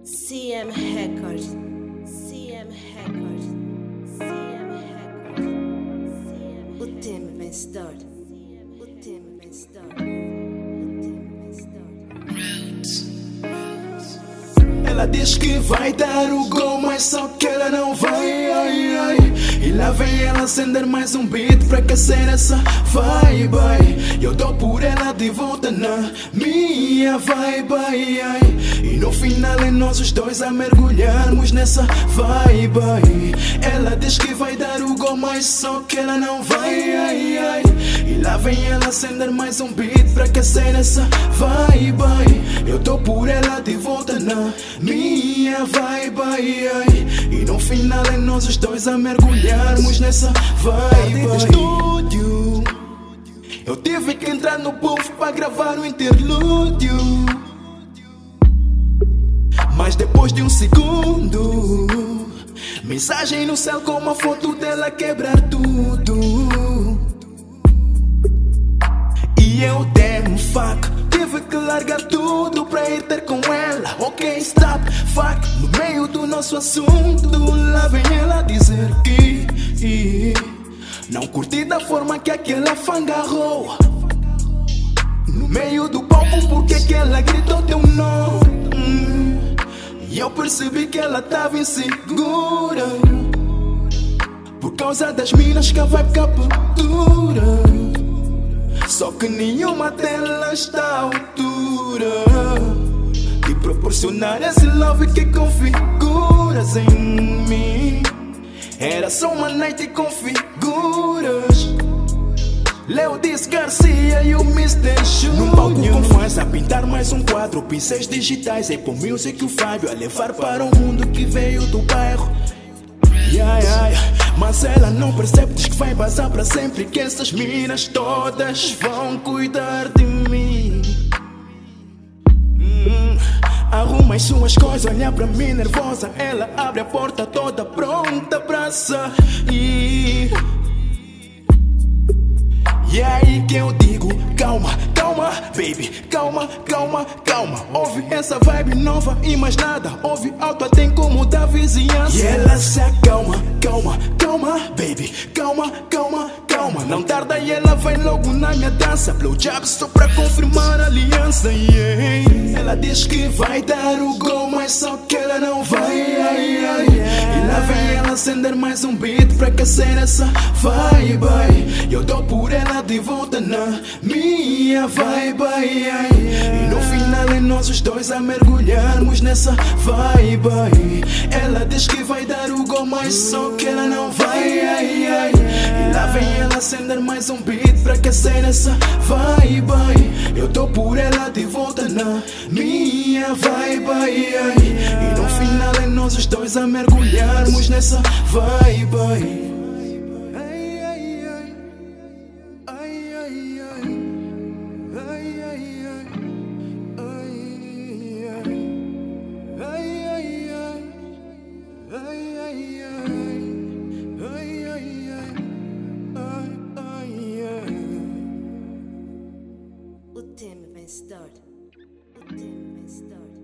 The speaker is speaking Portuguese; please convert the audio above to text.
CM Record, CM Record, CM Record, o time vencedor, o time vencedor, o time vencedor. Ela diz que vai dar o gol, mas só que ela não vai, ai, ai. E lá vem ela acender mais um beat pra aquecer essa vibe, ai. Eu dou por ela de volta na minha vibe, ai, ai. E no final é nós os dois a mergulharmos nessa vibe, ai. Ela diz que vai dar o gol, mas só que ela não vai, ai, ai. E lá vem ela acender mais um beat pra aquecer essa vibe, ai. Eu dou por ela de volta na minha vibe, ai, ai. E no final é nós os dois a mergulharmos nessa vibe, ai. Estúdio, eu tive que entrar no booth pra gravar o interlúdio. Mas depois de um segundo, mensagem no céu com uma foto dela quebrar tudo. E eu damn fuck, tive que largar tudo pra ir ter com ela. Ok, stop, fuck, no meio do nosso assunto, lá vem ela dizer que não curti da forma que aquela fangarrou no meio do palco, porque que ela gritou teu nome. E eu percebi que ela tava insegura por causa das minas que a vibe captura. Só que nenhuma delas está à altura de proporcionar esse love que configuras em mim. Era só uma night com figuras, Leo Diz Garcia e o Mr. Júnior. Num palco com fãs a pintar mais um quadro, pincéis digitais, Apple Music, o Fábio a levar para o mundo que veio do bairro. Mas ela não percebe, diz que vai vazar para sempre, que essas minas todas vão cuidar de mim. Arruma as suas coisas, olha para mim nervosa, ela abre a porta toda pronta pra sair. E é aí que eu digo, calma, calma, baby, calma, calma, calma. Ouve essa vibe nova e mais nada, ouve alto até incomodar a vizinhança. E ela se acalma, calma, calma, baby, calma, calma, calma. Não tarda e ela vai logo na minha dança, blowjob só pra confirmar a aliança, yeah. Ela diz que vai dar o gol, mas só que ela não vai, ai, ai. E lá vem ela acender mais um beat pra aquecer essa vibe, ai. Eu dou por ela de volta na minha vibe, ai, ai. E no final é nós os dois a mergulharmos nessa vibe, ai. Ela diz que vai dar o gol, mas só que ela não vai, ai, ai. E lá vem ela acender mais um beat pra aquecer essa vibe, ai. Eu dou por ela de volta na minha vibe, ai, ai. E no final é nós os dois a mergulharmos nessa vibe, ai. O time vencedor, o time vencedor.